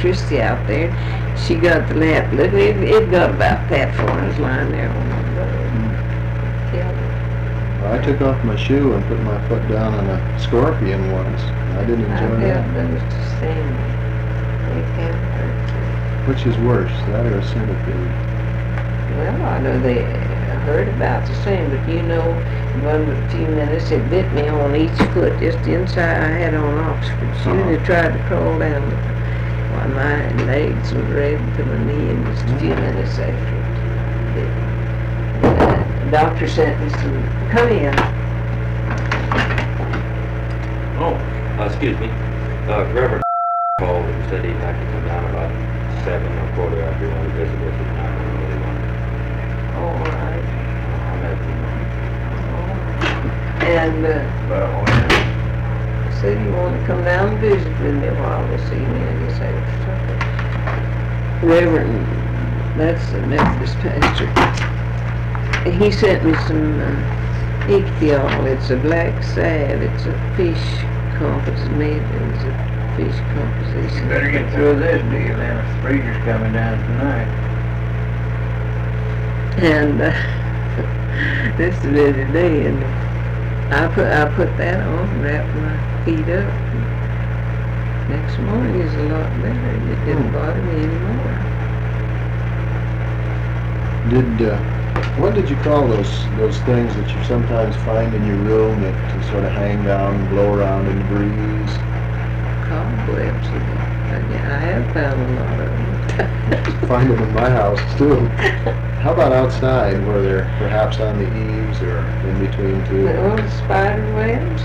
electricity out there. She got the lamp. Look, it got about that far. It was lying there on the road. Killed it. Well, I took off my shoe and put my foot down on a scorpion once. I didn't enjoy that. I've had those the same. They can hurt too. Which is worse, that or a centipede? Well, I know they hurt about the same, but you know, in one a few minutes it bit me on each foot, just inside. I had on Oxford shoes. Uh-huh. It tried to crawl down. Why, my legs were red to my knee in just a few minutes after it bit me. The doctor sent me some. Come in. Oh, excuse me. Reverend called and said he'd like to come down about 7 or quarter after one to visit us at 9 really wanted. All right. I'll let you know. And About when? said he wanted to come down and visit with me a while this evening. I guess after supper. Reverend, that's the Methodist pastor. He sent me some ichthyol. It's a black salve. It's a fish composition. It's a fish composition. You better get through this deal, then. The freezer's coming down tonight. And this is a busy day, and I put that on and wrapped my feet up. Next morning is a lot better. It didn't bother me anymore. What did you call those things that you sometimes find in your room that sort of hang down and blow around in the breeze? Cobwebs. I have found a lot of them. Find them in my house too. How about outside, where they're perhaps on the eaves or in between two? Well, the spider webs.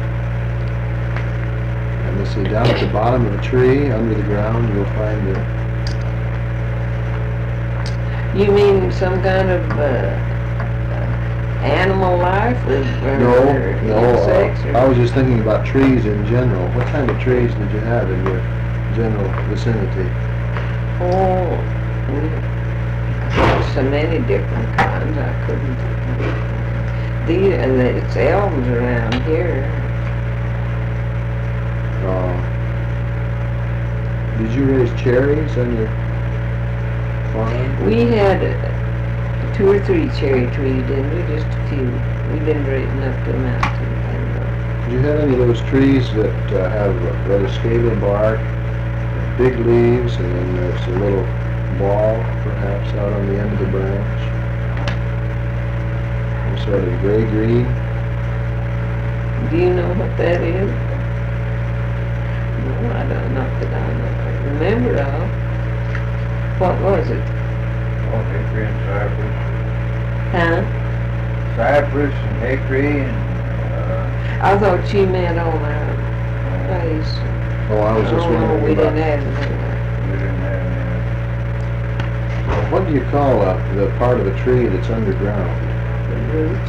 And let's see, down at the bottom of a tree, under the ground, you'll find it. You mean some kind of animal life or No, insects? Or? I was just thinking about trees in general. What kind of trees did you have in your general vicinity? Oh, so many different kinds. I couldn't. And it's elms around here. Did you raise cherries on your farm? We had 2 or 3 cherry trees, didn't we? Just a few. We didn't raise up the mountain. Do you have any of those trees that have rather scaly bark, big leaves, and then there's a little ball, perhaps, out on the end of the branch? Sort of gray-green. Do you know what that is? No, I don't. Not that I remember of. What was it? Oh, hickory and cypress. Huh? Cypress and hickory and, I thought you meant on our place. Oh, I was just wondering we about... didn't have anything. we didn't have What do you call the part of a tree that's underground? The roots.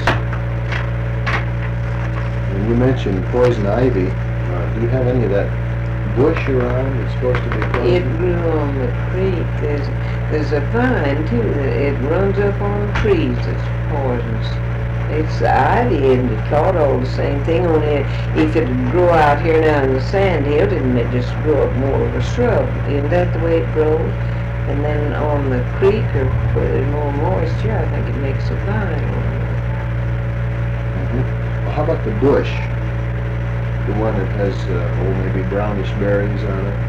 And you mentioned poison ivy. Do you have any of that bush around that's supposed to be It poison? grew on the creek. There's a vine too. It runs up on the trees. It's poisonous. It's the ivy, and it caught all the same thing. Only if it grew out here now in the sand hill, didn't it just grow up more of a shrub? Isn't that the way it grows? And then on the creek, or where there's more moisture, I think it makes a vine. Well, how about the bush? The one that has, maybe brownish berries on it?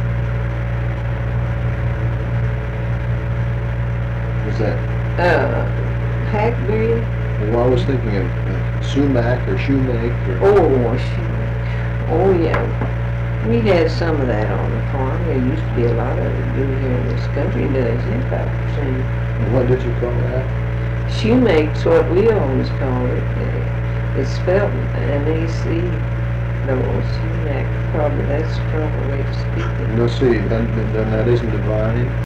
What's that? Hackberry? Well, I was thinking of sumac or shoemake or... Oh yeah. We had some of that on the farm. There used to be a lot of it here in this country, does it? About the same. What did you call that? Shoemake's what we always call it. It's spelled M-A-C. No, sumac. Probably that's the proper way to speak it. No, see, then that isn't a vine.